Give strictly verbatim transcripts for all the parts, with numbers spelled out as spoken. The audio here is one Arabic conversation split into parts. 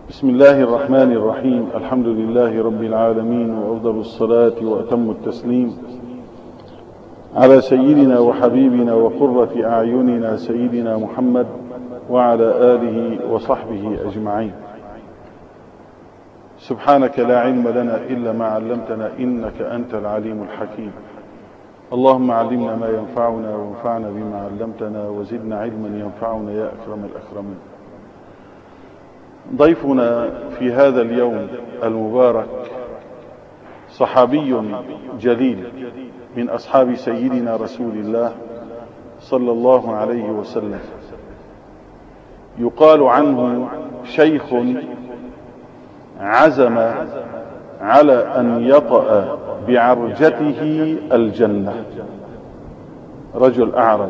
بسم الله الرحمن الرحيم. الحمد لله رب العالمين، وأفضل الصلاة وأتم التسليم على سيدنا وحبيبنا وقرة أعيننا سيدنا محمد وعلى آله وصحبه أجمعين. سبحانك لا علم لنا إلا ما علمتنا إنك أنت العليم الحكيم. اللهم علمنا ما ينفعنا وانفعنا بما علمتنا وزدنا علما ينفعنا يا أكرم الأكرمين. ضيفنا في هذا اليوم المبارك صحابي جليل من أصحاب سيدنا رسول الله صلى الله عليه وسلم، يقال عنه شيخ عزم على أن يطأ بعرجته الجنة، رجل أعرج.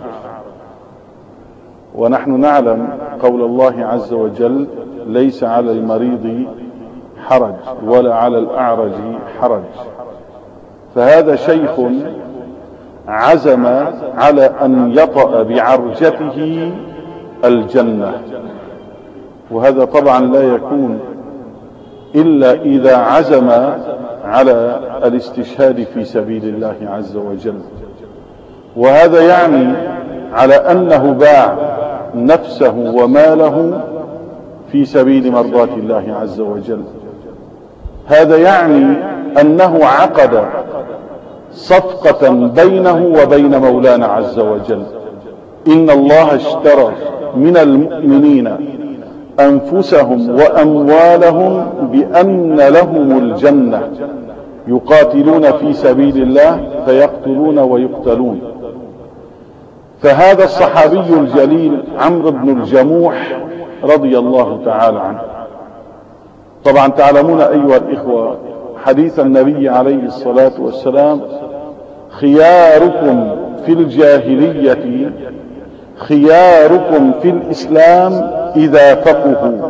ونحن نعلم قول الله عز وجل: ليس على المريض حرج ولا على الأعرج حرج. فهذا شيخ عزم على أن يطأ بعرجته الجنة، وهذا طبعا لا يكون إلا إذا عزم على الاستشهاد في سبيل الله عز وجل. وهذا يعني على أنه باع نفسه وماله في سبيل مرضاة الله عز وجل. هذا يعني أنه عقد صفقة بينه وبين مولانا عز وجل. إن الله اشترى من المؤمنين أنفسهم وأموالهم بأن لهم الجنة يقاتلون في سبيل الله فيقتلون ويقتلون. فهذا الصحابي الجليل عمرو بن الجموح رضي الله تعالى عنه. طبعا تعلمون أيها الإخوة حديث النبي عليه الصلاة والسلام: خياركم في الجاهلية خياركم في الإسلام إذا فقهوا.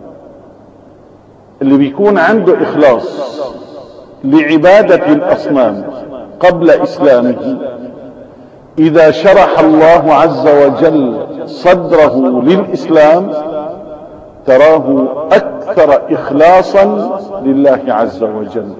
اللي بيكون عنده إخلاص لعبادة الأصنام قبل إسلامه، إذا شرح الله عز وجل صدره للإسلام تراه أكثر إخلاصا لله عز وجل.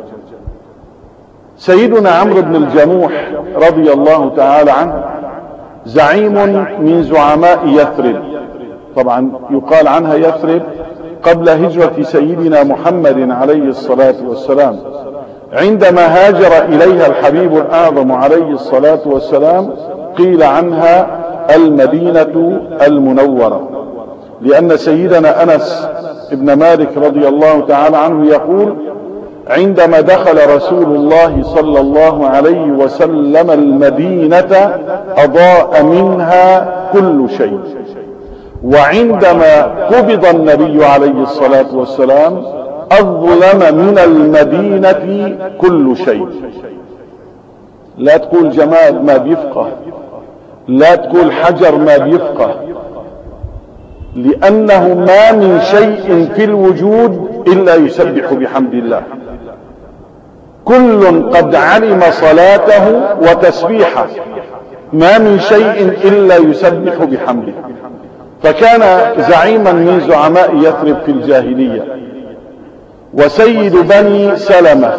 سيدنا عمرو بن الجموح رضي الله تعالى عنه زعيم من زعماء يثرب. طبعا يقال عنها يثرب قبل هجرة سيدنا محمد عليه الصلاة والسلام. عندما هاجر إليها الحبيب الأعظم عليه الصلاة والسلام قيل عنها المدينة المنورة، لأن سيدنا أنس ابن مالك رضي الله تعالى عنه يقول: عندما دخل رسول الله صلى الله عليه وسلم المدينة أضاء منها كل شيء، وعندما قبض النبي عليه الصلاة والسلام أظلم من المدينة كل شيء. لا تقول جمال ما بيفقه، لا تقول حجر ما بيفقه، لأنه ما من شيء في الوجود إلا يسبح بحمد الله. كل قد علم صلاته وتسبيحه، ما من شيء إلا يسبح بحمده. فكان زعيما من زعماء يثرب في الجاهلية، وسيد بني سلمة،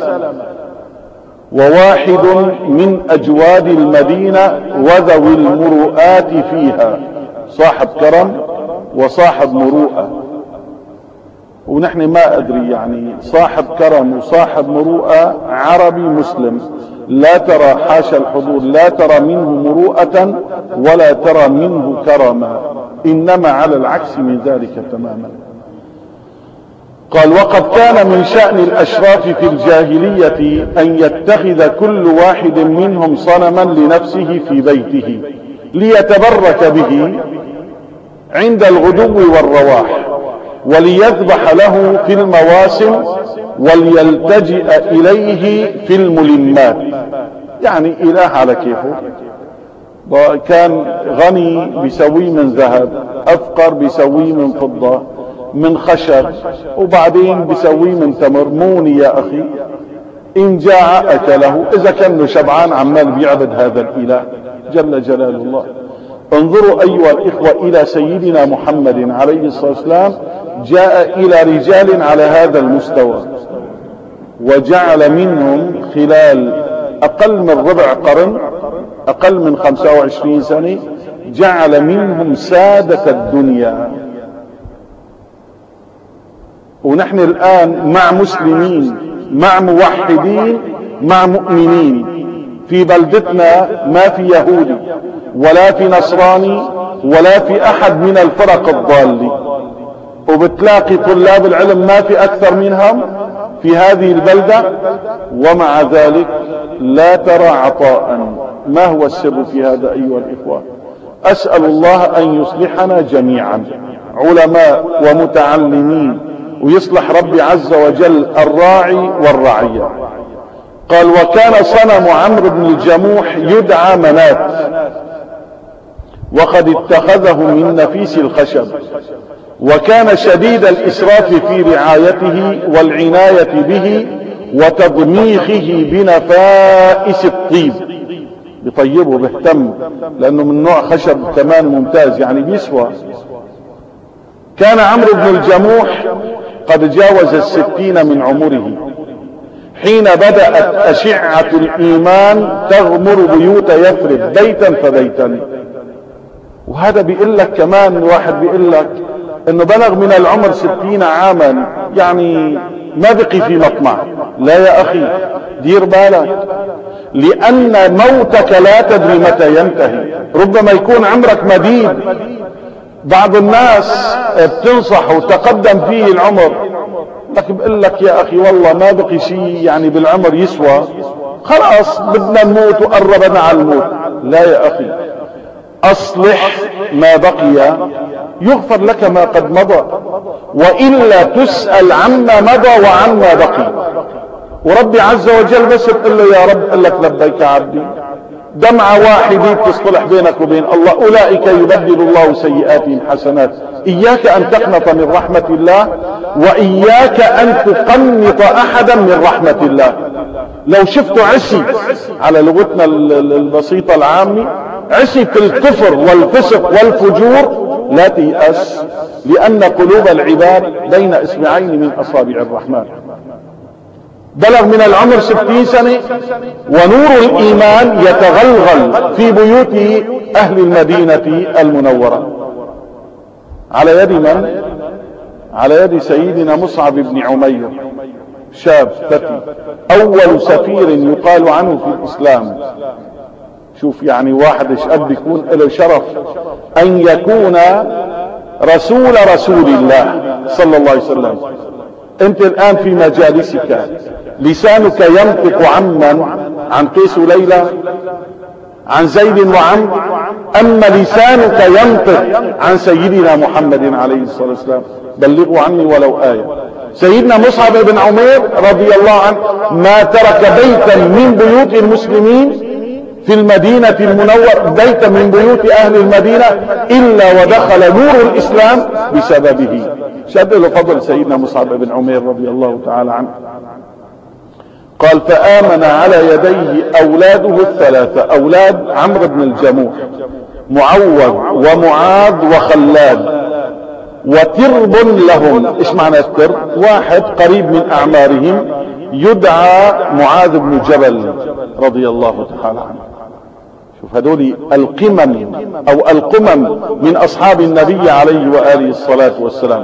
وواحد من أجواد المدينة وذوي المروءات فيها، صاحب كرم وصاحب مروءة. ونحن ما أدري يعني صاحب كرم وصاحب مروءة عربي مسلم، لا ترى حاشا الحضور لا ترى منه مروءة ولا ترى منه كرما، إنما على العكس من ذلك تماما. قال: وقد كان من شأن الأشراف في الجاهلية أن يتخذ كل واحد منهم صنما لنفسه في بيته ليتبرك به عند الغدو والرواح، وليذبح له في المواسم، وليلتجئ إليه في الملمات. يعني إله على كيفه، وكان غني بيسويه من ذهب، أفقر بيسويه من فضة من خشب، وبعدين بيسويه من تمر. موني يا أخي، إن جاع أكله، إذا كان شبعان عمال بيعبد هذا الإله جل جلال الله. انظروا أيها الإخوة إلى سيدنا محمد عليه الصلاة والسلام جاء إلى رجال على هذا المستوى وجعل منهم خلال أقل من ربع قرن، أقل من خمسة وعشرين سنة، جعل منهم سادة الدنيا. ونحن الآن مع مسلمين، مع موحدين، مع مؤمنين. في بلدتنا ما في يهودي ولا في نصراني ولا في أحد من الفرق الضالة، وبتلاقي طلاب العلم ما في أكثر منهم في هذه البلدة، ومع ذلك لا ترى عطاء. ما هو السر في هذا أيها الإخوة؟ أسأل الله أن يصلحنا جميعا علماء ومتعلمين، ويصلح ربي عز وجل الراعي والرعية. قال: وكان صنم عمرو بن الجموح يدعى منات، وقد اتخذه من نفيس الخشب، وكان شديد الإسراف في رعايته والعناية به وتضميخه بنفائس الطيب. بطيبه بيهتم، لأنه من نوع خشب كمان ممتاز، يعني بيسوى. كان عمرو بن الجموح قد جاوز الستين من عمره حين بدأت أشعة الإيمان تغمر بيوت يثرب بيتا فبيتا. وهذا بيقول لك كمان، واحد بيقول لك انه بلغ من العمر ستين عاما، يعني ما بقي في مطمع. لا يا اخي، دير بالك، لان موتك لا تدري متى ينتهي. ربما يكون عمرك مديد. بعض الناس بتنصح وتقدم فيه العمر، لكن بقول لك يا اخي والله ما بقي شيء يعني بالعمر يسوى، خلاص بدنا نموت وقربنا على الموت. لا يا اخي، اصلح ما بقي يغفر لك ما قد مضى، وإلا تسأل عما مضى وعما بقي. وربي عز وجل بس تقول له يا رب، قل لك لبيك عبدي. دمعة واحدة تصلح بينك وبين الله. أولئك يبدل الله سيئاتهم حسنات. إياك أن تقنط من رحمة الله، وإياك أن تقنط أحدا من رحمة الله. لو شفتوا عشي على لغتنا البسيطة العامة، عشي في الكفر والفسق والفجور، لا تيأس، لأن قلوب العباد بين إصبعين من أصابع الرحمن. بلغ من العمر ستين سنة ونور الإيمان يتغلغل في بيوت أهل المدينة المنورة. على يد من؟ على يد سيدنا مصعب بن عمير، شاب فتي، أول سفير يقال عنه في الإسلام. شوف يعني واحد ايش قد يكون له شرف ان يكون رسول رسول الله صلى الله عليه وسلم. انت الان في مجالسك لسانك ينطق عمن؟ عن قيس وليلى، عن زيد وعمرو، اما لسانك ينطق عن سيدنا محمد عليه الصلاة والسلام. بلغوا عني ولو آية. سيدنا مصعب بن عمير رضي الله عنه ما ترك بيتا من بيوت المسلمين في المدينة المنورة، بيت من بيوت أهل المدينة، إلا ودخل نور الإسلام بسببه. شد له فضل سيدنا مصعب بن عمير رضي الله تعالى عنه. قال: فآمن على يديه أولاده الثلاثة، أولاد عمرو بن الجموح، معوذ ومعاذ وخلاد، وترب لهم. إيش معنى الترب؟ واحد قريب من أعمارهم يدعى معاذ بن جبل رضي الله تعالى عنه. شوف هذول القمم او القمم من اصحاب النبي عليه وآله الصلاة والسلام.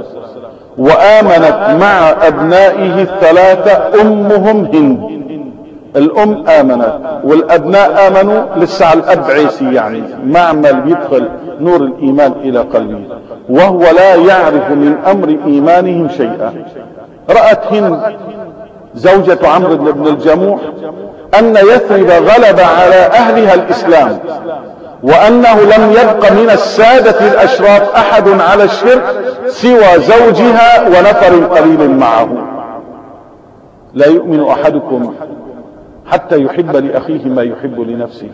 وآمنت مع ابنائه الثلاثة امهم هند. الام امنت والابناء امنوا، لسه على الاب عيسي، يعني معمل بيدخل نور الايمان الى قلبه، وهو لا يعرف من امر ايمانهم شيئا. رأت هند زوجة عمرو بن الجموح أن يثرب غلب على أهلها الإسلام، وأنه لم يبق من السادة الأشراف أحد على الشرك سوى زوجها ونفر قليل معه. لا يؤمن أحدكم حتى يحب لأخيه ما يحب لنفسه.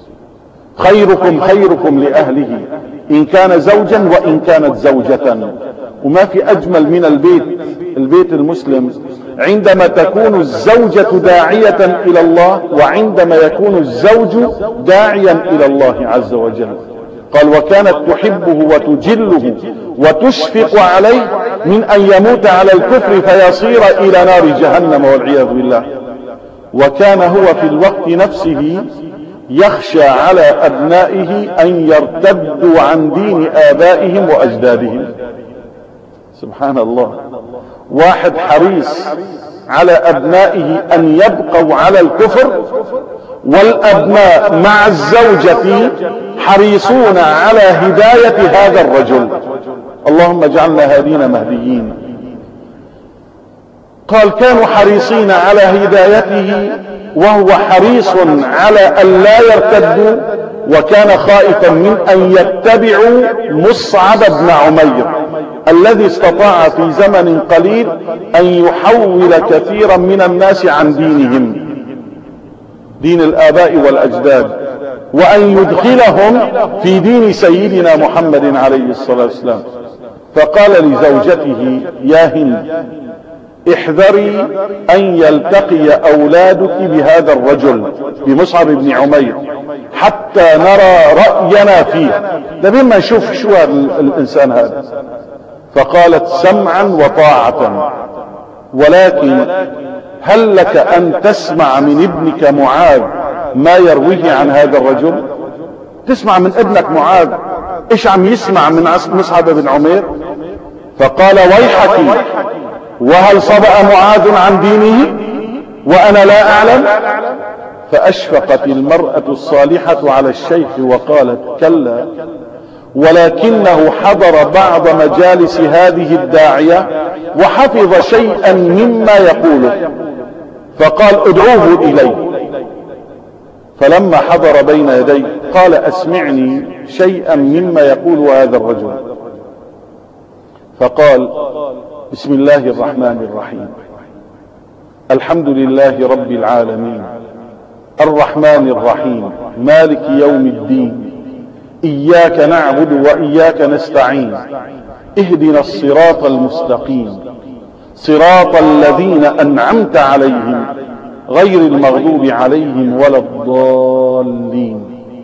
خيركم خيركم لأهله، إن كان زوجا وإن كانت زوجة. وما في أجمل من البيت البيت المسلم عندما تكون الزوجة داعية إلى الله، وعندما يكون الزوج داعيا إلى الله عز وجل. قال وكانت تحبه وتجله وتشفق عليه من أن يموت على الكفر فيصير إلى نار جهنم والعياذ بالله. وكان هو في الوقت نفسه يخشى على أبنائه أن يرتدوا عن دين آبائهم وأجدادهم. سبحان الله، واحد حريص على أبنائه أن يبقوا على الكفر، والأبناء مع الزوجة حريصون على هداية هذا الرجل. اللهم اجعلنا هادين مهديين. قال كانوا حريصين على هدايته وهو حريص على أن لا يرتدوا، وكان خائفا من أن يتبعوا مصعب بن عمير الذي استطاع في زمن قليل أن يحول كثيرا من الناس عن دينهم، دين الآباء والأجداد، وأن يدخلهم في دين سيدنا محمد عليه الصلاة والسلام. فقال لزوجته يا هند احذري أن يلتقي أولادك بهذا الرجل بمصعب بن عمير حتى نرى رأينا فيه، ده بما نشوف شو هذا الإنسان هذا. فقالت سمعا وطاعة، ولكن هل لك أن تسمع من ابنك معاذ ما يرويه عن هذا الرجل؟ تسمع من ابنك معاذ ايش عم يسمع من مصعب بن عمير؟ فقال ويحك، وهل صبأ معاذ عن دينه وأنا لا أعلم؟ فأشفقت المرأة الصالحة على الشيخ وقالت كلا، ولكنه حضر بعض مجالس هذه الداعية وحفظ شيئا مما يقوله، فقال ادعوه إلي. فلما حضر بين يدي قال اسمعني شيئا مما يقول هذا الرجل. فقال بسم الله الرحمن الرحيم الحمد لله رب العالمين الرحمن الرحيم مالك يوم الدين إياك نعبد وإياك نستعين اهدنا الصراط المستقيم صراط الذين أنعمت عليهم غير المغضوب عليهم ولا الضالين.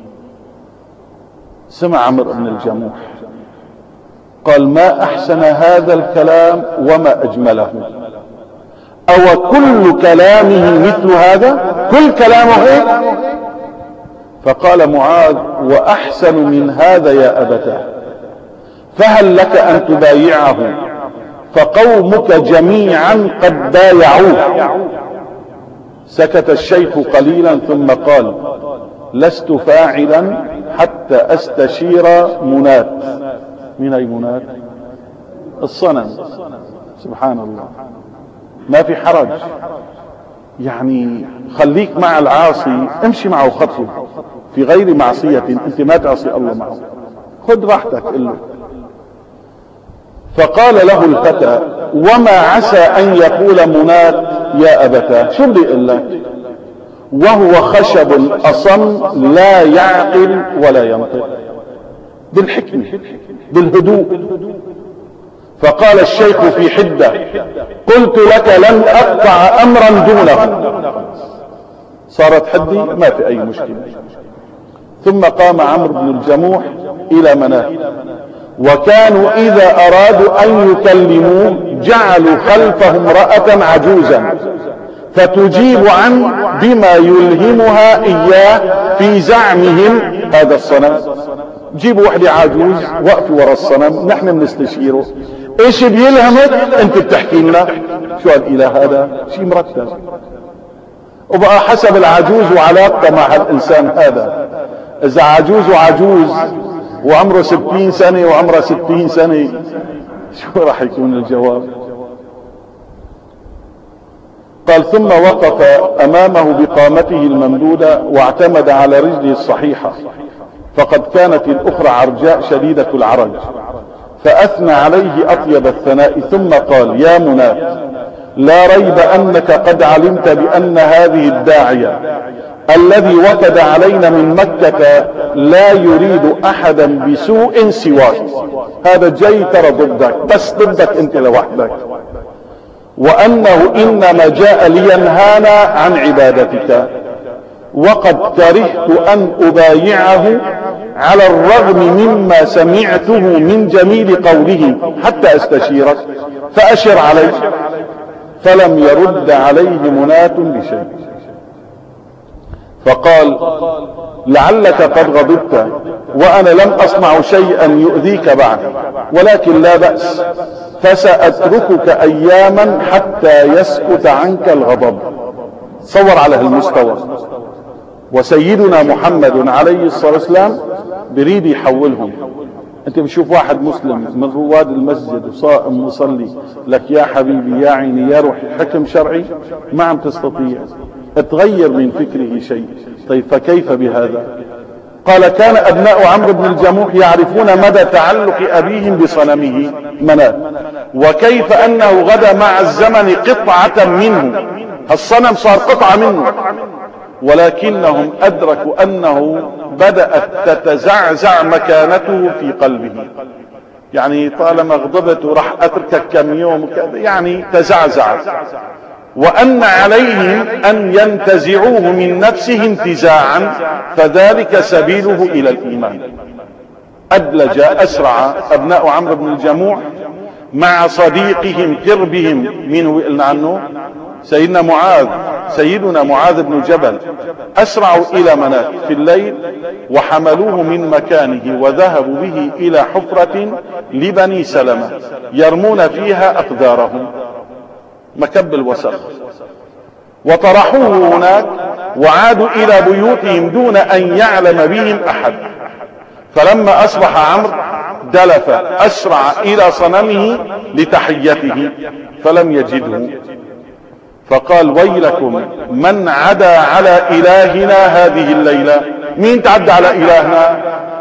سمع عمرو بن الجموح قال ما أحسن هذا الكلام وما أجمله، أو كل كلامه مثل هذا؟ كل كلامه هيك؟ فقال معاذ وأحسن من هذا يا أبتاه، فهل لك أن تبايعه فقومك جميعا قد بايعوه. سكت الشيخ قليلا ثم قال لست فاعلا حتى أستشير منات. من أي منات؟ الصنم. سبحان الله، ما في حرج، يعني خليك مع العاصي، امشي معه خطوة في غير معصية، انت ما تعصي الله معه، خذ راحتك له. فقال له الفتى وما عسى أن يقول منات يا أبتاه؟ شو بدي اقول لك؟ وهو خشب أصم لا يعقل ولا ينطق، بالحكمة بالهدوء. فقال الشيخ في حدة قلت لك لن أقطع أمرا دونه. صارت حدي ما في أي مشكلة. ثم قام عمرو بن الجموح إلى مناه، وكانوا إذا أرادوا أن يكلموه جعلوا خلفه امرأة عجوزا فتجيب عن بما يلهمها إياه في زعمهم هذا الصنم. جيبوا وحدة عجوز وقفوا وراء الصنم، نحن بنستشيره، ايش بيلهمك انت بتحكي لنا؟ شو هالاله هذا؟ شيء مرتب. وبقى حسب العجوز وعلاقته مع الانسان هذا، اذا عجوز وعجوز وعمره ستين سنة وعمره ستين سنة شو راح يكون الجواب؟ قال ثم وقف امامه بقامته الممدودة واعتمد على رجله الصحيحة، فقد كانت الاخرى عرجاء شديدة العرج، فاثنى عليه اطيب الثناء ثم قال يا منات لا ريب انك قد علمت بان هذه الداعية الذي وفد علينا من مكة لا يريد احدا بسوء سواك، هذا جاي ترى ضدك، بس ضدك انت لوحدك، وانه انما جاء لينهانا عن عبادتك، وقد كرهت أن أبايعه على الرغم مما سمعته من جميل قوله حتى أستشيرك فأشر علي. فلم يرد عليه مناة بشيء. فقال لعلك قد غضبت وأنا لم أصنع شيئا يؤذيك بعد، ولكن لا بأس، فسأتركك أياما حتى يسكت عنك الغضب. صور على هالمستوى. وسيدنا محمد عليه الصلاة والسلام بريد يحولهم. انت بتشوف واحد مسلم من رواد المسجد وصائم مصلي لك يا حبيبي يا عيني يا روحي حكم شرعي، ما عم تستطيع تغير من فكره شيء. طيب فكيف بهذا؟ قال كان أبناء عمرو بن الجموح يعرفون مدى تعلق أبيهم بصنمه منات، وكيف أنه غدا مع الزمن قطعة منه، الصنم صار قطعة منه، ولكنهم أدركوا أنه بدأت تتزعزع مكانته في قلبه. يعني طالما غضبت وراح أتركك كم يوم يعني تزعزع، وأن عليهم أن ينتزعوه من نفسه انتزاعا، فذلك سبيله إلى الإيمان. أدلج أسرع أبناء عمرو بن الجموح مع صديقهم كربهم منه قلنا عنه سيدنا معاذ سيدنا معاذ بن جبل، أسرعوا إلى منات في الليل وحملوه من مكانه وذهبوا به إلى حفرة لبني سلمة يرمون فيها أقدارهم، مكب الوسخ، وطرحوه هناك وعادوا إلى بيوتهم دون أن يعلم بهم أحد. فلما أصبح عمرو دلف أسرع إلى صنمه لتحيته فلم يجده، فقال ويلكم من عدا على إلهنا هذه الليلة، مين تعدى على إلهنا؟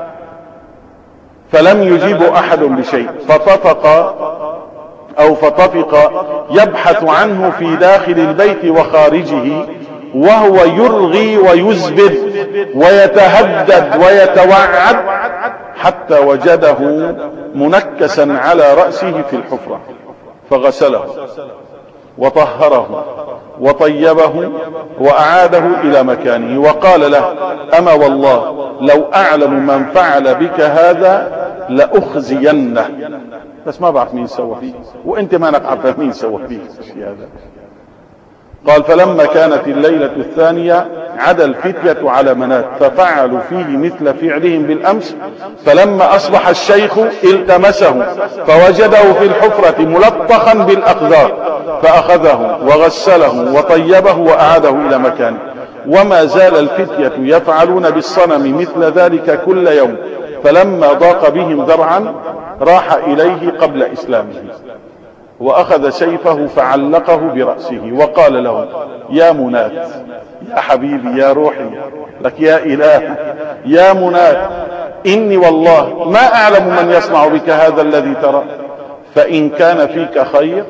فلم يجيب أحد بشيء، فطفق أو فطفق يبحث عنه في داخل البيت وخارجه، وهو يرغي ويزبد ويتهدد ويتوعد حتى وجده منكسا على رأسه في الحفرة، فغسله وطهره وطيبه وأعاده إلى مكانه، وقال له أما والله لو أعلم من فعل بك هذا لأخزينه، بس ما بعرف مين سوى فيك، وانت ما نعرف مين سوى فيك الشيء هذا. قال فلما كانت الليلة الثانية عدا الفتية على منات ففعلوا فيه مثل فعلهم بالأمس، فلما أصبح الشيخ التمسه فوجده في الحفرة ملطخا بالأقدار، فأخذه وغسله وطيبه وأعاده إلى مكانه. وما زال الفتية يفعلون بالصنم مثل ذلك كل يوم، فلما ضاق بهم ذرعا راح إليه قبل إسلامه وأخذ سيفه فعلقه برأسه وقال له يا منات يا حبيبي يا روحي لك يا إله يا منات، إني والله ما أعلم من يصنع بك هذا الذي ترى، فإن كان فيك خير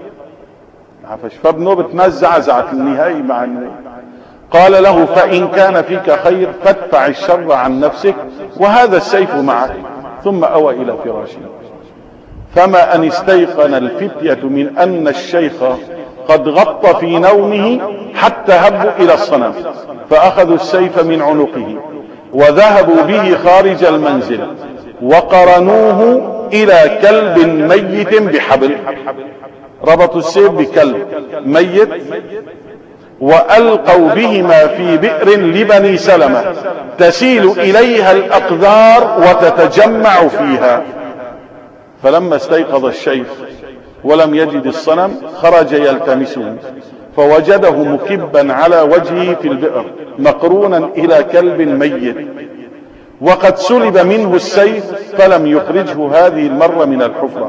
فابنه بتنزع زعت النهاية مع النهاية. قال له فإن كان فيك خير فادفع الشر عن نفسك وهذا السيف معك، ثم أوى إلى فراشه. فما أن استيقن الفتية من أن الشيخ قد غط في نومه حتى هبوا إلى الصنم، فأخذوا السيف من عنقه وذهبوا به خارج المنزل وقرنوه إلى كلب ميت بحبل، ربطوا السيف بكلب ميت وألقوا بهما في بئر لبني سلمة تسيل إليها الأقدار وتتجمع فيها. فلما استيقظ الشيخ ولم يجد الصنم خرج يلتمسه فوجده مكبا على وجهه في البئر مقرونا إلى كلب ميت، وقد سلب منه السيف فلم يخرجه هذه المرة من الحفرة،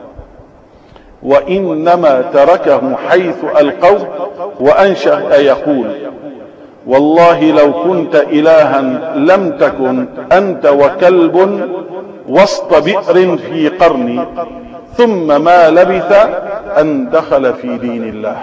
وإنما تركه حيث ألقوه وأنشأ يقول والله لو كنت إلها لم تكن أنت وكلب وسط بئر في قرني، ثم ما لبث أن دخل في دين الله.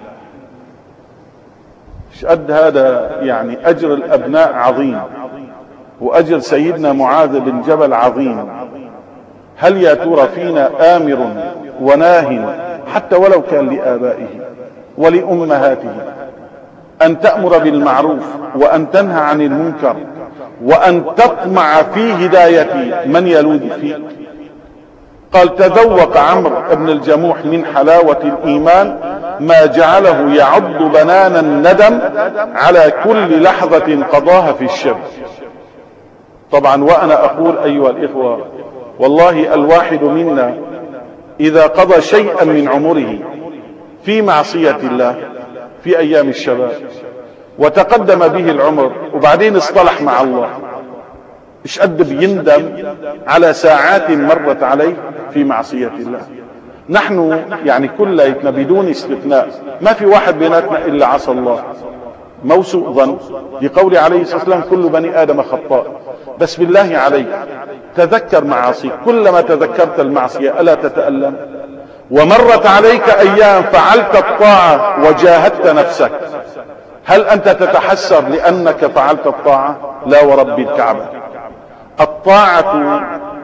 ايش قد هذا يعني أجر الأبناء عظيم، وأجر سيدنا معاذ بن جبل عظيم. هل يا ترى فينا آمر وناه حتى ولو كان لآبائه ولأمهاته؟ أن تأمر بالمعروف وأن تنهى عن المنكر وأن تطمع في هداية من يلوذ فيك. قال تذوق عمرو بن الجموح من حلاوة الإيمان ما جعله يعض بنان الندم على كل لحظة قضاها في الشرك. طبعا وأنا أقول أيها الإخوة، والله الواحد منا إذا قضى شيئا من عمره في معصية الله في أيام الشباب وتقدم به العمر وبعدين اصطلح مع الله، ايش قد بيندم على ساعات مرت عليه في معصية الله. نحن يعني كليتنا بدون استثناء ما في واحد بيناتنا إلا عصى الله، مو سوء ظن، لقول عليه الصلاة والسلام كل بني آدم خطاء. بس بالله عليك تذكر معاصيك، كلما تذكرت المعصية ألا تتألم؟ ومرت عليك أيام فعلت الطاعة وجاهدت نفسك، هل أنت تتحسر لأنك فعلت الطاعة؟ لا ورب الكعبة. الطاعة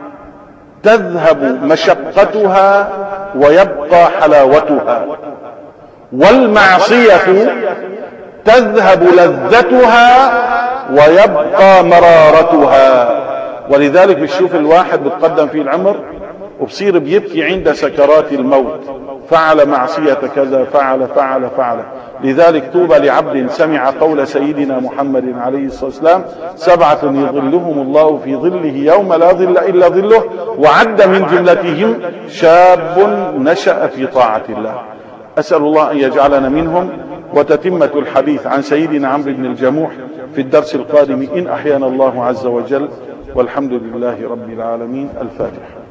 تذهب مشقتها ويبقى حلاوتها، والمعصية تذهب لذتها ويبقى مرارتها. ولذلك بتشوف الواحد بتقدم فيه العمر وبصير بيبكي عند سكرات الموت، فعل معصية كذا، فعل فعل فعل. لذلك طوبى لعبد سمع قول سيدنا محمد عليه الصلاة والسلام سبعة يظلهم الله في ظله يوم لا ظل إلا ظله، وعد من جملتهم شاب نشأ في طاعة الله. أسأل الله أن يجعلنا منهم. وتتمة الحديث عن سيدنا عمرو بن الجموح في الدرس القادم إن أحيانا الله عز وجل، والحمد لله رب العالمين. الفاتحة.